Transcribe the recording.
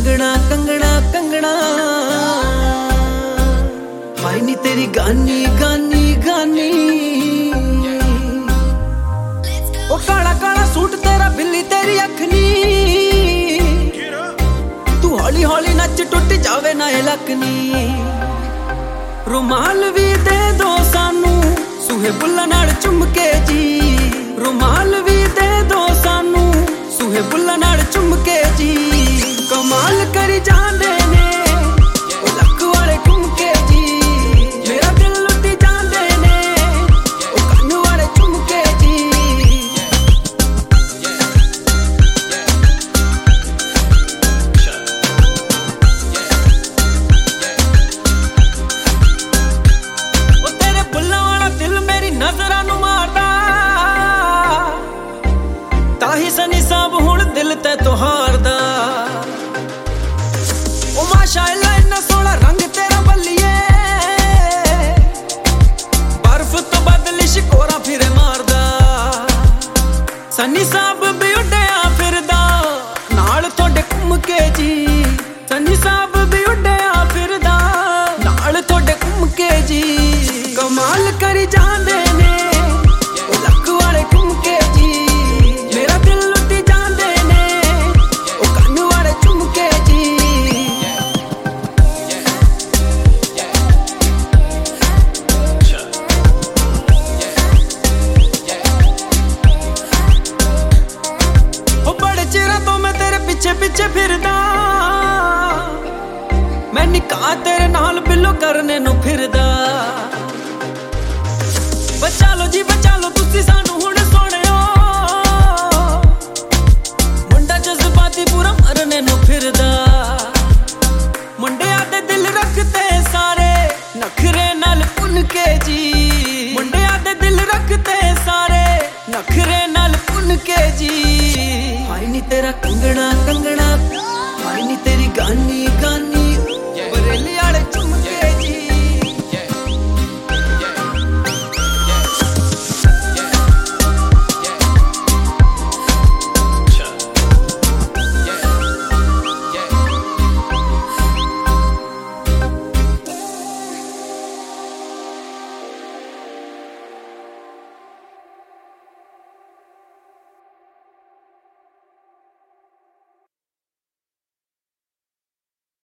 कंगना कंगना कंगना हाय नी तेरी गानी गानी गानी ओ काला काला सूट तेरा बिल्ली तेरी अखनी तू हौली हौली नच टुट जावे ना लकनी रुमाल भी दे दो सानू सूहे बुल्ला नाल चुम के जी रुमाल भी दे दो सानू सूहे बुल्ला नाल चुम के जी कमाल करी जांदे ने ओ लक वाले घूम के जी मेरा दिल लुटी जांदे ने ओ कन्न वाले चुम के जी ओ तेरे बुल्ला वाला दिल मेरी नजरां नू मारदा ताही सनी साहब हुण दिल ते तुहारदा ओ माशाअल्लाह इन्ना सोहना रंग तेरा बल्लिए बर्फ तो बदली शिकोरा फिरे मारदा सनी साहब भी उड्डिया फिरदा नाल तोड़े घूम के जी सनी साहब भी उड्डिया फिरदा नाल तोड़े घूम के जी कमाल करी जांदे ने ओ लक वाले घूम के जी मेरा दिल लुटी जांदे ने ओ कन्न वाले चुम के जी ओ बड़े चिरा तो मैं तेरे पीछे पीछे फिरदा मैं निकाह तेरे नाल बिल्लो करने नु फिरदा बचा लो जी बचा लो तुसी सानू हुण सोहणियो मुंडा जज्बाती पूरा मरने नु फिरदा मुंडिया दे दिल रखते सारे नखरे नाल पुन के जी मुंडिया दे दिल रखते सारे नखरे नाल पुन के जी हाय नी तेरा कंगना कंगना हाय नी तेरी गानी गानी